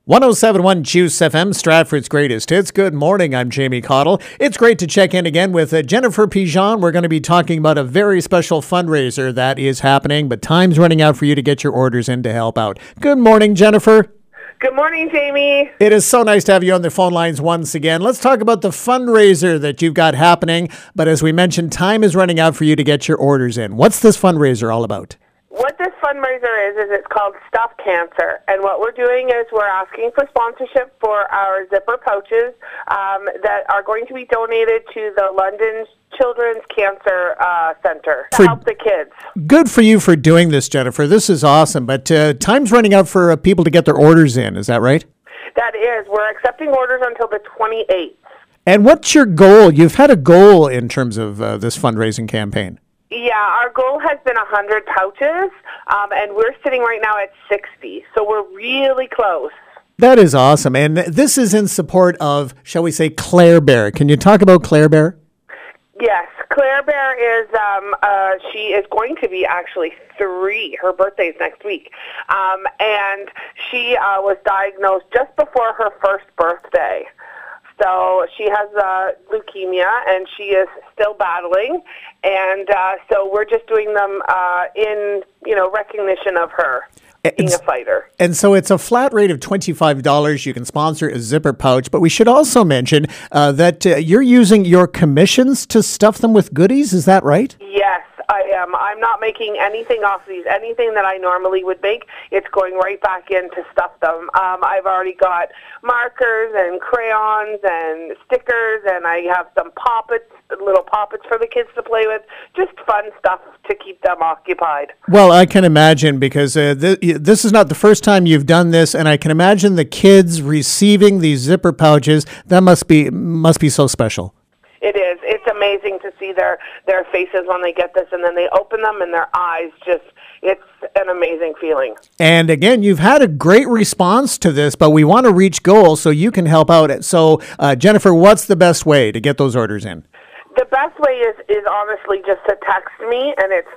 1071 Juice FM, Stratford's greatest hits. Good morning, I'm Jamie Cottle. It's great to check in again with Jennifer Pigeon. We're going to be talking about a very special fundraiser that is happening, but time's running out for you to get your orders in to help out. Good morning, Jennifer. Good morning, Jamie. It is so nice to have you on the phone lines once again. Let's talk about the fundraiser that you've got happening, but as we mentioned, time is running out for you to get your orders in. What's this fundraiser all about? What this fundraiser is it's called Stuff Cancer. And what we're doing is we're asking for sponsorship for our zipper pouches that are going to be donated to the London Children's Cancer Center to help the kids. Good for you for doing this, Jennifer. This is awesome. But time's running out for people to get their orders in. Is that right? That is. We're accepting orders until the 28th. And what's your goal? You've had a goal in terms of this fundraising campaign. Yeah, our goal has been 100 pouches, and we're sitting right now at 60, so we're really close. That is awesome, and this is in support of, shall we say, Claire Bear. Can you talk about Claire Bear? Yes, Claire Bear is, she is going to be actually 3. Her birthday is next week, and she was diagnosed just before her first birthday. So she has leukemia, and she is still battling, and so we're just doing them in recognition of her being a fighter. And so it's a flat rate of $25. You can sponsor a zipper pouch, but we should also mention that you're using your commissions to stuff them with goodies. Is that right? Yes, I am. I'm not making anything off these. Anything that I normally would make, it's going right back in to stuff them. I've already got markers and crayons and stickers, and I have some little poppets for the kids to play with. Just fun stuff to keep them occupied. Well, I can imagine because this is not the first time you've done this, and I can imagine the kids receiving these zipper pouches. That must be so special. It is. It's amazing to see their faces when they get this, and then they open them and their eyes it's an amazing feeling. And again, you've had a great response to this, but we want to reach goals so you can help out. So, Jennifer, what's the best way to get those orders in? The best way is honestly just to text me, and it's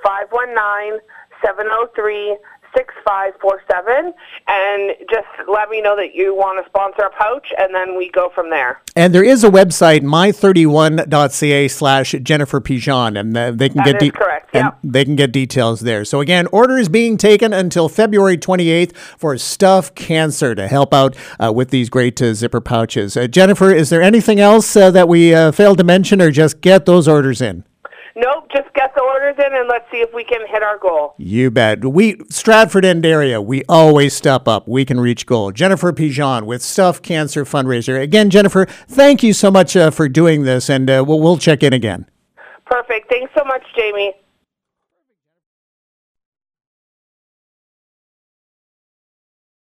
519-703-6547, and just let me know that you want to sponsor a pouch, and then we go from there. And there is a website, my31.ca/Jennifer Pigeon, and they can That is correct. Yep. They can get details there. So again, orders being taken until February 28th for Stuff Cancer to help out with these great zipper pouches. Jennifer, is there anything else that we failed to mention, or just get those orders in? Nope, just get the orders in and let's see if we can hit our goal. You bet. Stratford End area, we always step up. We can reach goal. Jennifer Pigeon with Stuff Cancer Fundraiser. Again, Jennifer, thank you so much for doing this, and we'll check in again. Perfect. Thanks so much, Jamie.